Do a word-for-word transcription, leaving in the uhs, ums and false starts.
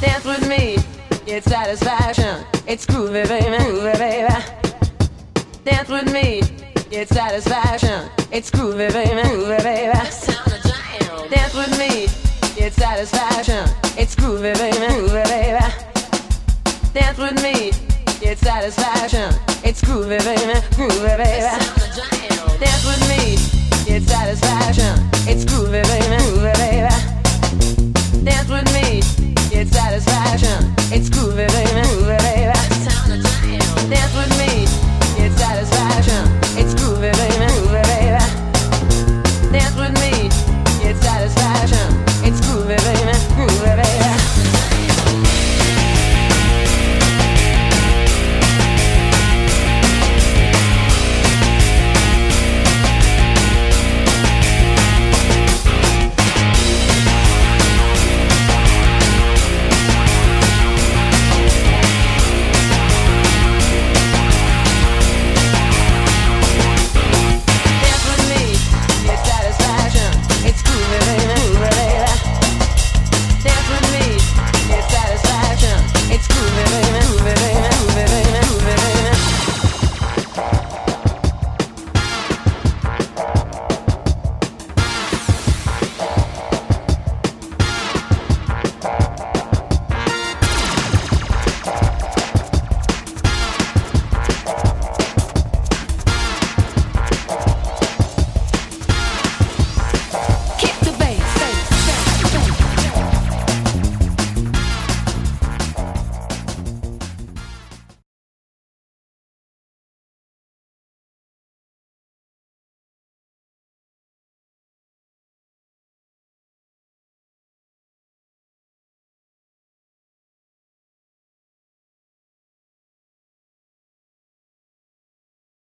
Dance with me, get satisfaction. It's groovy, baby, groovy, baby. Dance with me, get satisfaction. It's groovy, baby, groovy, baby. Dance with me, get satisfaction. It's groovy, baby, groovy, baby. Dance with me, get satisfaction. It's groovy, baby, groovy, baby. Dance with me, get satisfaction. It's groovy, baby, groovy, baby. Dance with me, get satisfaction.